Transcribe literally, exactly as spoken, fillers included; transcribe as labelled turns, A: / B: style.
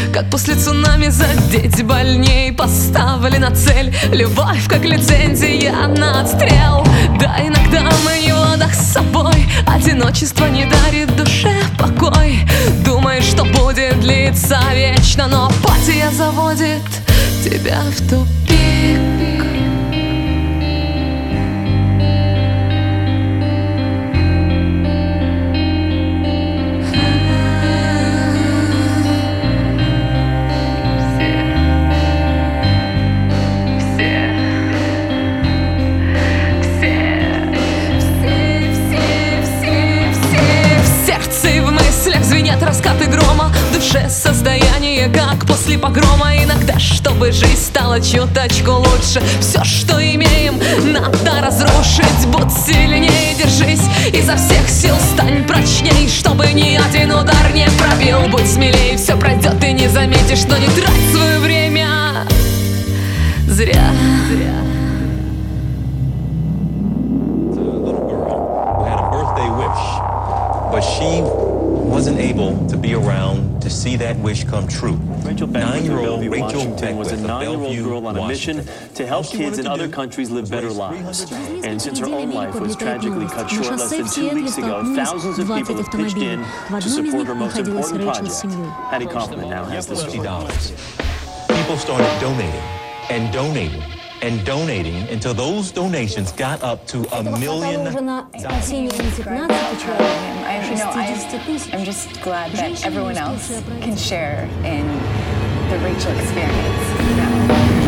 A: Как после цунами задеть больней. Поставлена цель, любовь как лицензия на отстрел. Да, иногда мы не в ладах с собой. Одиночество не дарит душе покой. Думаешь, что будет длиться вечно, но апатия заводит тебя в тупик. Звенят раскаты грома, в душе состояние, как после погрома. Иногда, чтобы жизнь стала чуточку лучше, все, что имеем, надо разрушить. Будь сильнее, держись, изо всех сил стань прочней, чтобы ни один удар не пробил. Будь смелее, все пройдет, и не заметишь, но не трать свое время зря.
B: But she wasn't able to be around to see that wish come true.
C: Rachel Beckwith of Bellevue,
B: Rachel
C: Washington, was a
B: Beckwith of
C: nine-year-old
B: Bellevue,
C: girl on a mission
B: Washington.
C: to help
B: All she
C: kids in
B: wanted to
C: other
B: do
C: countries live
B: was
C: better
B: raise
C: lives.
B: three hundred
C: And since her own life was tragically cut short less than two weeks ago, thousands of people have pitched in to support her most important project. Hattie Kaufman now has the
B: fifty dollars. People started donating and donating and donating until those donations got up to a million dollars.
D: I, you know, I, I'm just glad that everyone else can share in the Rachel experience. You know?